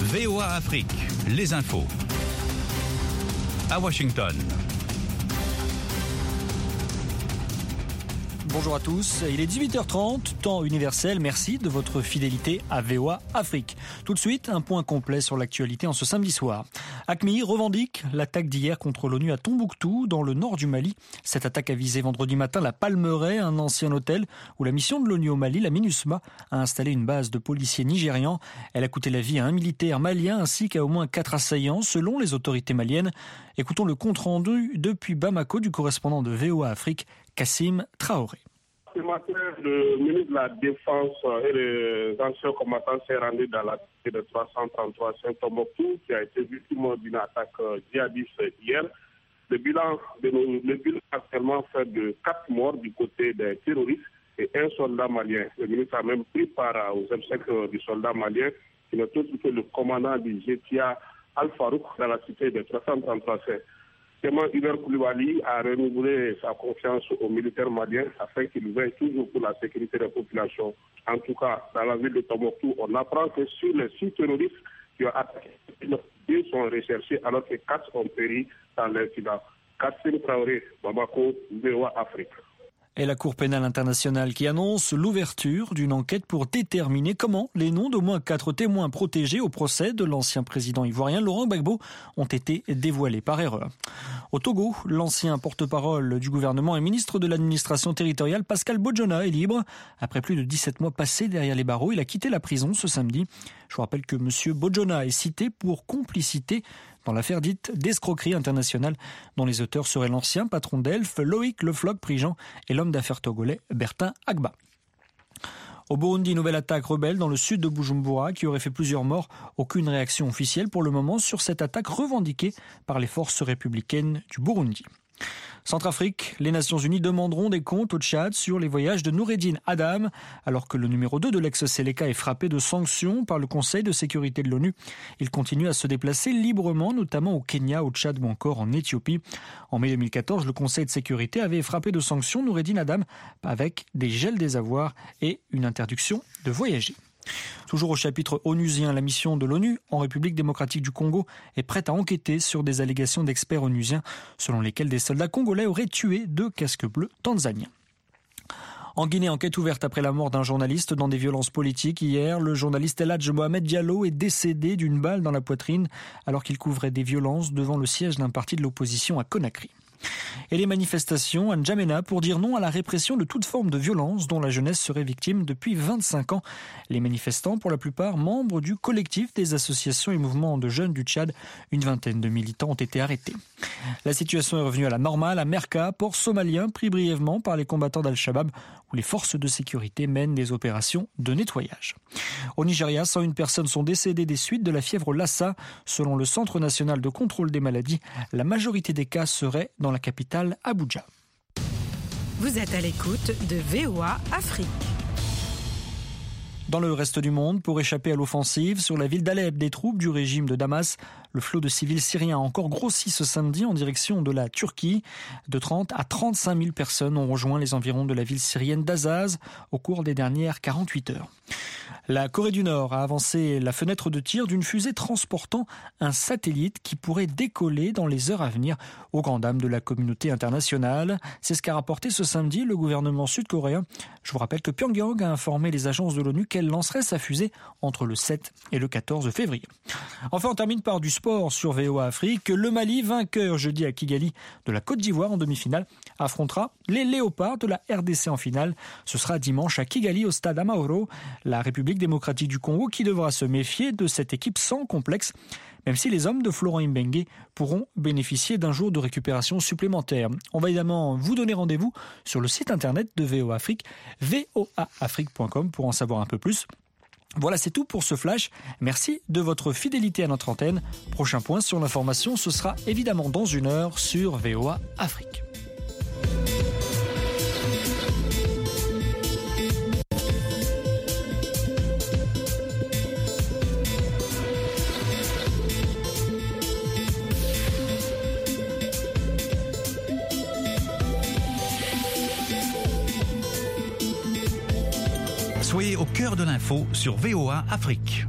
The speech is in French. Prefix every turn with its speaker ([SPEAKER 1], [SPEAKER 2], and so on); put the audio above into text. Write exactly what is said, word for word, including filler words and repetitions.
[SPEAKER 1] V O A Afrique, les infos. À Washington.
[SPEAKER 2] Bonjour à tous, il est dix-huit heures trente, temps universel, merci de votre fidélité à V O A Afrique. Tout de suite, un point complet sur l'actualité en ce samedi soir. A C M I revendique l'attaque d'hier contre l'ONU à Tombouctou, dans le nord du Mali. Cette attaque a visé vendredi matin la Palmeraie, un ancien hôtel où la mission de l'ONU au Mali, la MINUSMA, a installé une base de policiers nigérians. Elle a coûté la vie à un militaire malien ainsi qu'à au moins quatre assaillants, selon les autorités maliennes. Écoutons le compte-rendu depuis Bamako du correspondant de V O A Afrique, Kassim Traoré.
[SPEAKER 3] Ce matin, le ministre de la Défense et les anciens combattants s'est rendu dans la cité de trois cent trente-trois Saint-Tombouctou, qui a été victime d'une attaque djihadiste hier. Le bilan, de nos, le bilan actuellement fait de quatre morts du côté des terroristes et un soldat malien. Le ministre a même pris part aux obsèques du soldat malien, qui n'est autre que le commandant du G T A Al-Farouk dans la cité de trois cent trente-trois. Tellement Hubert Koulibaly a renouvelé sa confiance aux militaires maliens afin qu'ils veillent toujours pour la sécurité des populations. En tout cas, dans la ville de Tombouctou, on apprend que sur les six terroristes qui ont attaqué, deux sont recherchés alors que quatre ont péri dans l'incident. Kassim Traoré, Bamako, V O A Afrique.
[SPEAKER 2] Et la Cour pénale internationale qui annonce l'ouverture d'une enquête pour déterminer comment les noms d'au moins quatre témoins protégés au procès de l'ancien président ivoirien Laurent Gbagbo ont été dévoilés par erreur. Au Togo, l'ancien porte-parole du gouvernement et ministre de l'administration territoriale Pascal Bojona est libre. Après plus de dix-sept mois passés derrière les barreaux, il a quitté la prison ce samedi. Je vous rappelle que M. Bojona est cité pour complicité dans l'affaire dite d'escroquerie internationale, dont les auteurs seraient l'ancien patron d'Elf, Loïc Le Floch-Prigent, et l'homme d'affaires togolais Bertin Agba. Au Burundi, nouvelle attaque rebelle dans le sud de Bujumbura qui aurait fait plusieurs morts. Aucune réaction officielle pour le moment sur cette attaque revendiquée par les forces républicaines du Burundi. Centrafrique, les Nations Unies demanderont des comptes au Tchad sur les voyages de Noureddine Adam, alors que le numéro deux de l'ex-Séléka est frappé de sanctions par le Conseil de sécurité de l'ONU. Il continue à se déplacer librement, notamment au Kenya, au Tchad ou encore en Éthiopie. En mai deux mille quatorze, le Conseil de sécurité avait frappé de sanctions Noureddine Adam avec des gels des avoirs et une interdiction de voyager. Toujours au chapitre onusien, la mission de l'ONU en République démocratique du Congo est prête à enquêter sur des allégations d'experts onusiens selon lesquelles des soldats congolais auraient tué deux casques bleus tanzaniens. En Guinée, enquête ouverte après la mort d'un journaliste dans des violences politiques. Hier, le journaliste El Hadj Mohamed Diallo est décédé d'une balle dans la poitrine alors qu'il couvrait des violences devant le siège d'un parti de l'opposition à Conakry. Et les manifestations à N'Djamena pour dire non à la répression de toute forme de violence dont la jeunesse serait victime depuis vingt-cinq ans. Les manifestants, pour la plupart membres du collectif des associations et mouvements de jeunes du Tchad, une vingtaine de militants ont été arrêtés. La situation est revenue à la normale à Merka, port somalien pris brièvement par les combattants d'Al-Shabaab, où les forces de sécurité mènent des opérations de nettoyage. Au Nigeria, cent une personnes sont décédées des suites de la fièvre Lassa. Selon le Centre national de contrôle des maladies, la majorité des cas seraient dans la capitale Abuja.
[SPEAKER 4] Vous êtes à l'écoute de V O A Afrique.
[SPEAKER 2] Dans le reste du monde, pour échapper à l'offensive sur la ville d'Alep des troupes du régime de Damas, le flot de civils syriens a encore grossi ce samedi en direction de la Turquie. De trente à trente-cinq mille personnes ont rejoint les environs de la ville syrienne d'Azaz au cours des dernières quarante-huit heures. La Corée du Nord a avancé la fenêtre de tir d'une fusée transportant un satellite qui pourrait décoller dans les heures à venir aux grandes dames de la communauté internationale. C'est ce qu'a rapporté ce samedi le gouvernement sud-coréen. Je vous rappelle que Pyongyang a informé les agences de l'ONU qu'elle lancerait sa fusée entre le sept et le quatorze février. Enfin, on termine par du sport sur V O A Afrique. Le Mali, vainqueur jeudi à Kigali de la Côte d'Ivoire en demi-finale, affrontera les Léopards de la R D C en finale. Ce sera dimanche à Kigali au stade Amahoro. La République démocratique du Congo qui devra se méfier de cette équipe sans complexe, même si les hommes de Florent Ibenge pourront bénéficier d'un jour de récupération supplémentaire. On va évidemment vous donner rendez-vous sur le site internet de V O A Afrique, v o a afrique point com pour en savoir un peu plus. Voilà, c'est tout pour ce flash. Merci de votre fidélité à notre antenne. Prochain point sur l'information, ce sera évidemment dans une heure sur V O A Afrique.
[SPEAKER 1] Soyez au cœur de l'info sur V O A Afrique.